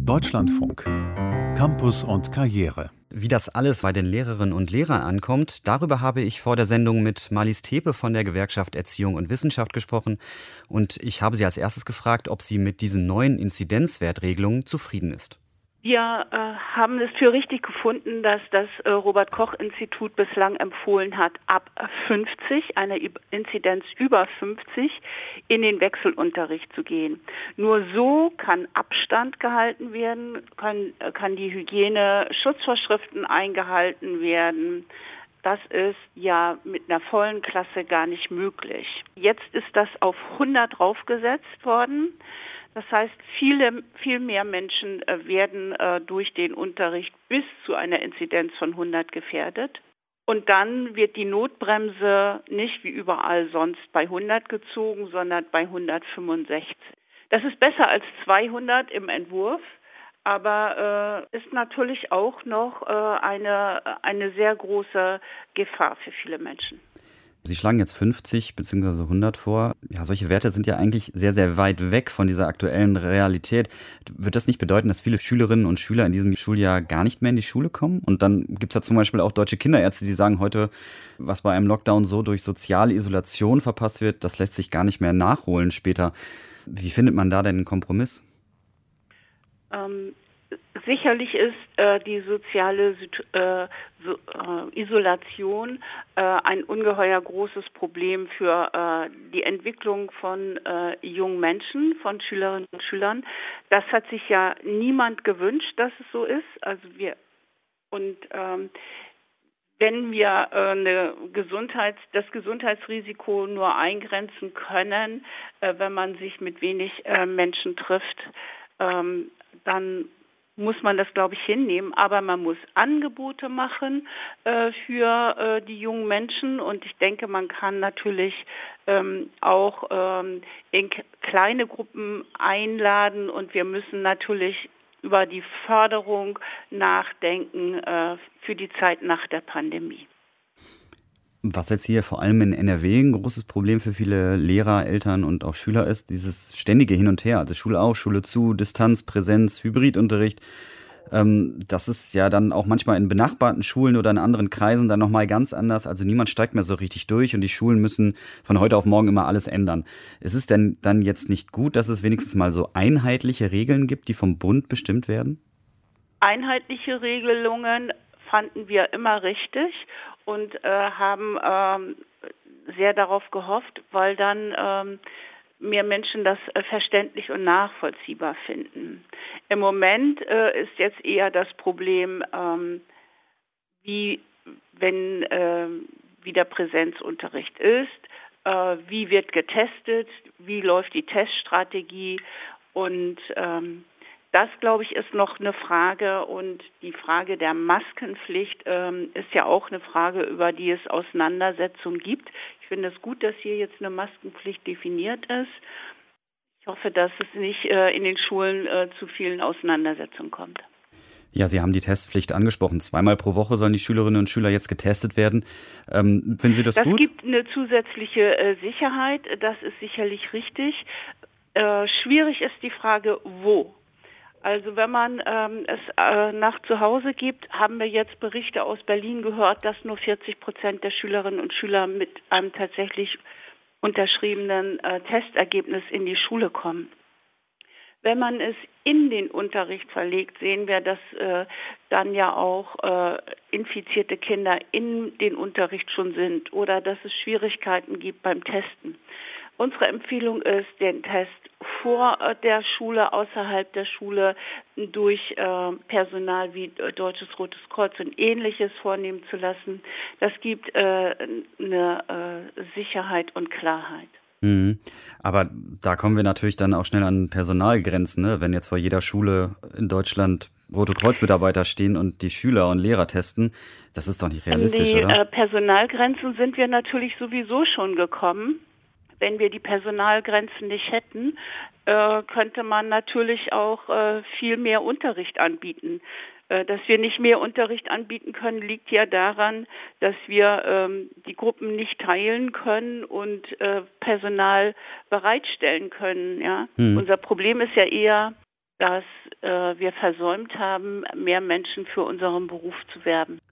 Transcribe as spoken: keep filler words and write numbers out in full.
Deutschlandfunk. Campus und Karriere. Wie das alles bei den Lehrerinnen und Lehrern ankommt, darüber habe ich vor der Sendung mit Marlies Tepe von der Gewerkschaft Erziehung und Wissenschaft gesprochen. Und ich habe sie als erstes gefragt, ob sie mit diesen neuen Inzidenzwertregelungen zufrieden ist. Wir äh, haben es für richtig gefunden, dass das äh, Robert-Koch-Institut bislang empfohlen hat, ab fünfzig, eine Inzidenz über fünfzig, in den Wechselunterricht zu gehen. Nur so kann Abstand gehalten werden, kann, kann die Hygiene-Schutzvorschriften eingehalten werden. Das ist ja mit einer vollen Klasse gar nicht möglich. Jetzt ist das auf hundert draufgesetzt worden. Das heißt, viele, viel mehr Menschen äh, werden äh, durch den Unterricht bis zu einer Inzidenz von hundert gefährdet. Und dann wird die Notbremse nicht wie überall sonst bei hundert gezogen, sondern bei hundertfünfundsechzig. Das ist besser als zweihundert im Entwurf, aber äh, ist natürlich auch noch äh, eine, eine sehr große Gefahr für viele Menschen. Sie schlagen jetzt fünfzig bzw. hundert vor. Ja, solche Werte sind ja eigentlich sehr, sehr weit weg von dieser aktuellen Realität. Wird das nicht bedeuten, dass viele Schülerinnen und Schüler in diesem Schuljahr gar nicht mehr in die Schule kommen? Und dann gibt es ja zum Beispiel auch deutsche Kinderärzte, die sagen heute, was bei einem Lockdown so durch soziale Isolation verpasst wird, das lässt sich gar nicht mehr nachholen später. Wie findet man da denn einen Kompromiss? Ähm Sicherlich ist äh, die soziale äh, so, äh, Isolation äh, ein ungeheuer großes Problem für äh, die Entwicklung von äh, jungen Menschen, von Schülerinnen und Schülern. Das hat sich ja niemand gewünscht, dass es so ist. Also wir und ähm, wenn wir äh, eine Gesundheits, das Gesundheitsrisiko nur eingrenzen können, äh, wenn man sich mit wenig äh, Menschen trifft, ähm, dann muss man das, glaube ich, hinnehmen. Aber man muss Angebote machen äh, für äh, die jungen Menschen. Und ich denke, man kann natürlich ähm, auch ähm, in k- kleine Gruppen einladen. Und wir müssen natürlich über die Förderung nachdenken äh, für die Zeit nach der Pandemie. Was jetzt hier vor allem in N R W ein großes Problem für viele Lehrer, Eltern und auch Schüler ist, dieses ständige Hin und Her, also Schule auf, Schule zu, Distanz, Präsenz, Hybridunterricht. Ähm, das ist ja dann auch manchmal in benachbarten Schulen oder in anderen Kreisen dann nochmal ganz anders. Also niemand steigt mehr so richtig durch und die Schulen müssen von heute auf morgen immer alles ändern. Ist es denn dann jetzt nicht gut, dass es wenigstens mal so einheitliche Regeln gibt, die vom Bund bestimmt werden? Einheitliche Regelungen fanden wir immer richtig und äh, haben ähm, sehr darauf gehofft, weil dann ähm, mehr Menschen das äh, verständlich und nachvollziehbar finden. Im Moment äh, ist jetzt eher das Problem, ähm, wie wenn äh, wieder Präsenzunterricht ist, äh, wie wird getestet, wie läuft die Teststrategie und ähm, Das, glaube ich, ist noch eine Frage und die Frage der Maskenpflicht ähm, ist ja auch eine Frage, über die es Auseinandersetzungen gibt. Ich finde es gut, dass hier jetzt eine Maskenpflicht definiert ist. Ich hoffe, dass es nicht äh, in den Schulen äh, zu vielen Auseinandersetzungen kommt. Ja, Sie haben die Testpflicht angesprochen. Zweimal pro Woche sollen die Schülerinnen und Schüler jetzt getestet werden. Ähm, finden Sie das, das gut? Das gibt eine zusätzliche äh, Sicherheit. Das ist sicherlich richtig. Äh, schwierig ist die Frage, wo. Also wenn man ähm, es äh, nach zu Hause gibt, haben wir jetzt Berichte aus Berlin gehört, dass nur vierzig Prozent der Schülerinnen und Schüler mit einem tatsächlich unterschriebenen äh, Testergebnis in die Schule kommen. Wenn man es in den Unterricht verlegt, sehen wir, dass äh, dann ja auch äh, infizierte Kinder in den Unterricht schon sind oder dass es Schwierigkeiten gibt beim Testen. Unsere Empfehlung ist, den Test vor der Schule, außerhalb der Schule durch äh, Personal wie Deutsches Rotes Kreuz und Ähnliches vornehmen zu lassen. Das gibt äh, eine äh, Sicherheit und Klarheit. Mhm. Aber da kommen wir natürlich dann auch schnell an Personalgrenzen, ne? Wenn jetzt vor jeder Schule in Deutschland Rote Kreuz-Mitarbeiter stehen und die Schüler und Lehrer testen, das ist doch nicht realistisch, an die, oder? Äh, Personalgrenzen sind wir natürlich sowieso schon gekommen. Wenn wir die Personalgrenzen nicht hätten, äh, könnte man natürlich auch äh, viel mehr Unterricht anbieten. Äh, dass wir nicht mehr Unterricht anbieten können, liegt ja daran, dass wir ähm, die Gruppen nicht teilen können und äh, Personal bereitstellen können. Ja? Mhm. Unser Problem ist ja eher, dass äh, wir versäumt haben, mehr Menschen für unseren Beruf zu werben.